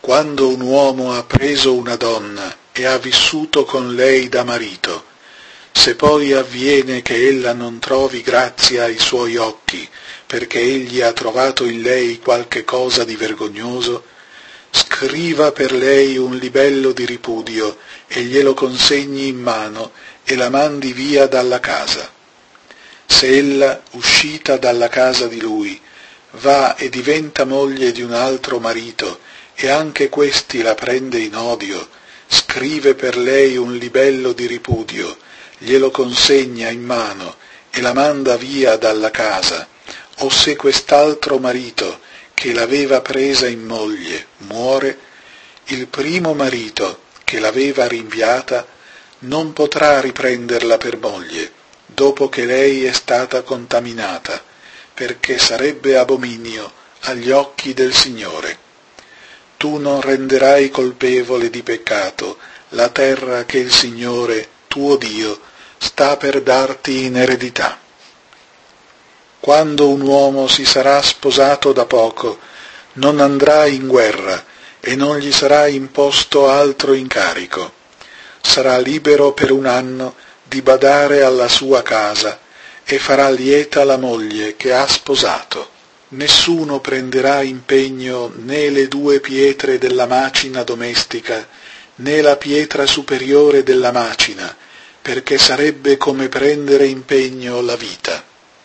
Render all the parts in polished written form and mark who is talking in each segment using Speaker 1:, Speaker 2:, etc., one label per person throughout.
Speaker 1: Quando un uomo ha preso una donna e ha vissuto con lei da marito, se poi avviene che ella non trovi grazia ai suoi occhi, perché egli ha trovato in lei qualche cosa di vergognoso, scriva per lei un libello di ripudio e glielo consegni in mano e la mandi via dalla casa. Se ella, uscita dalla casa di lui, va e diventa moglie di un altro marito, e anche questi la prende in odio, scrive per lei un libello di ripudio, glielo consegna in mano e la manda via dalla casa, o se quest'altro marito, che l'aveva presa in moglie, muore, il primo marito, che l'aveva rinviata, non potrà riprenderla per moglie, dopo che lei è stata contaminata, perché sarebbe abominio agli occhi del Signore. Tu non renderai colpevole di peccato la terra che il Signore, tuo Dio, sta per darti in eredità. Quando un uomo si sarà sposato da poco, non andrà in guerra e non gli sarà imposto altro incarico. Sarà libero per un anno di badare alla sua casa e farà lieta la moglie che ha sposato. Nessuno prenderà impegno né le 2 pietre della macina domestica, né la pietra superiore della macina, perché sarebbe come prendere impegno la vita.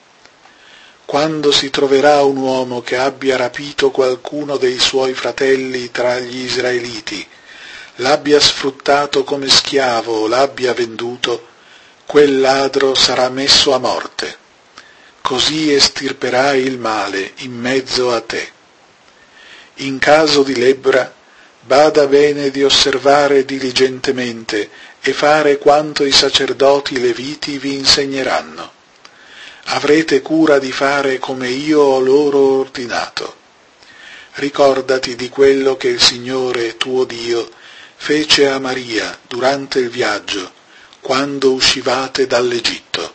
Speaker 1: Quando si troverà un uomo che abbia rapito qualcuno dei suoi fratelli tra gli israeliti, l'abbia sfruttato come schiavo o l'abbia venduto, quel ladro sarà messo a morte. Così estirperai il male in mezzo a te. In caso di lebbra, bada bene di osservare diligentemente e fare quanto i sacerdoti leviti vi insegneranno. Avrete cura di fare come io ho loro ordinato. Ricordati di quello che il Signore, tuo Dio, fece a Maria durante il viaggio, quando uscivate dall'Egitto.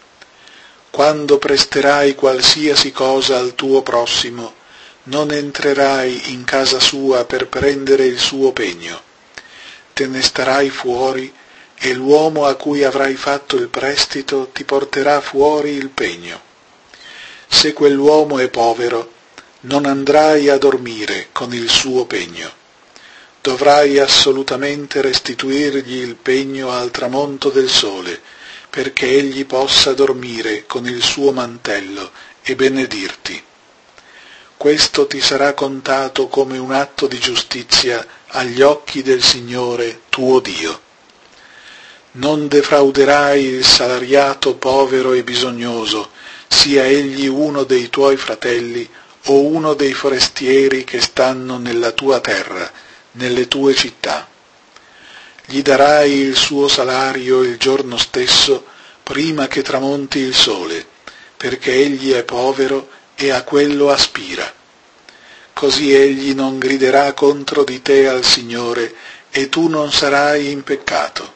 Speaker 1: Quando presterai qualsiasi cosa al tuo prossimo, non entrerai in casa sua per prendere il suo pegno. Te ne starai fuori e l'uomo a cui avrai fatto il prestito ti porterà fuori il pegno. Se quell'uomo è povero, non andrai a dormire con il suo pegno. Dovrai assolutamente restituirgli il pegno al tramonto del sole, perché egli possa dormire con il suo mantello e benedirti. Questo ti sarà contato come un atto di giustizia agli occhi del Signore tuo Dio. Non defrauderai il salariato povero e bisognoso, sia egli uno dei tuoi fratelli o uno dei forestieri che stanno nella tua terra, nelle tue città. Gli darai il suo salario il giorno stesso, prima che tramonti il sole, perché egli è povero e a quello aspira. Così egli non griderà contro di te al Signore, e tu non sarai in peccato.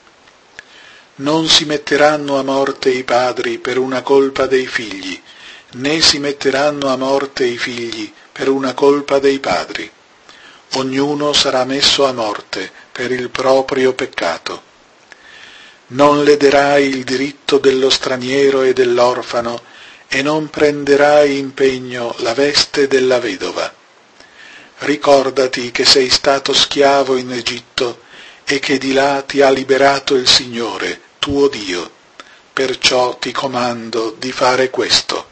Speaker 1: Non si metteranno a morte i padri per una colpa dei figli, né si metteranno a morte i figli per una colpa dei padri. Ognuno sarà messo a morte per il proprio peccato. Non lederai il diritto dello straniero e dell'orfano, e non prenderai in pegno la veste della vedova. Ricordati che sei stato schiavo in Egitto e che di là ti ha liberato il Signore, tuo Dio. Perciò ti comando di fare questo.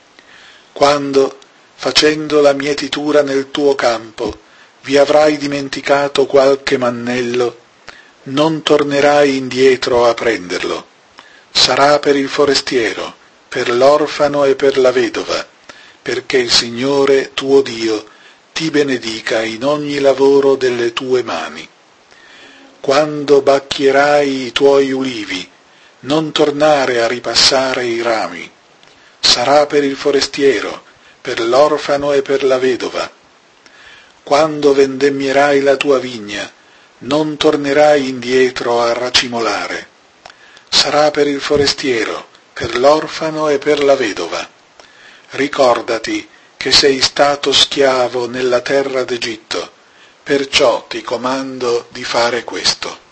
Speaker 1: Quando, facendo la mietitura nel tuo campo, vi avrai dimenticato qualche mannello, non tornerai indietro a prenderlo. Sarà per il forestiero, per l'orfano e per la vedova, perché il Signore tuo Dio ti benedica in ogni lavoro delle tue mani. Quando bacchierai i tuoi ulivi, non tornare a ripassare i rami. Sarà per il forestiero, per l'orfano e per la vedova. Quando vendemmierai la tua vigna, non tornerai indietro a racimolare. Sarà per il forestiero, per l'orfano e per la vedova. Ricordati che sei stato schiavo nella terra d'Egitto, Perciò ti comando di fare questo.